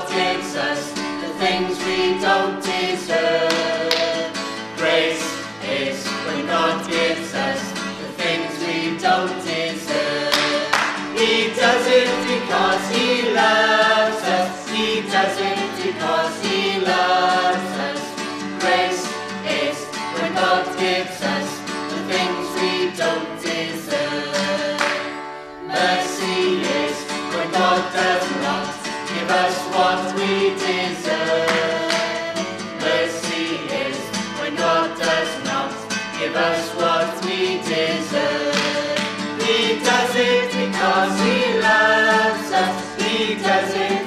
God gives us the things we don't deserve. Grace is when God gives us the things we don't deserve. He does it because He loves us. He does it because He loves us. Grace is when God gives us the things we don't deserve. Mercy is when God does not give us what we deserve. Mercy is when God does not give us what we deserve. He does it because He loves us. He does it